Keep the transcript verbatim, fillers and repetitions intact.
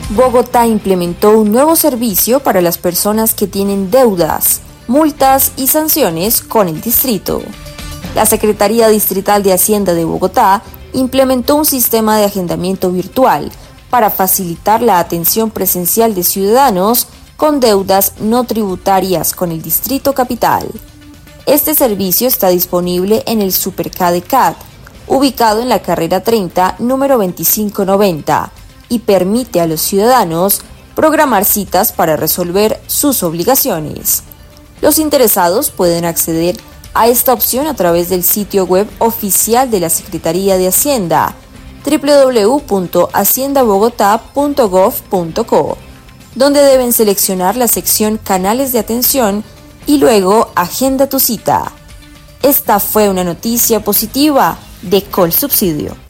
Bogotá implementó un nuevo servicio para las personas que tienen deudas, multas y sanciones con el distrito. La Secretaría Distrital de Hacienda de Bogotá implementó un sistema de agendamiento virtual para facilitar la atención presencial de ciudadanos con deudas no tributarias con el Distrito Capital. Este servicio está disponible en el Supercade C A D, ubicado en la carrera treinta, número veinticinco noventa, y permite a los ciudadanos programar citas para resolver sus obligaciones. Los interesados pueden acceder a esta opción a través del sitio web oficial de la Secretaría de Hacienda, doble u doble u doble u punto hacienda bogotá punto gov punto co, donde deben seleccionar la sección Canales de Atención y luego Agenda tu cita. Esta fue una noticia positiva de Colsubsidio.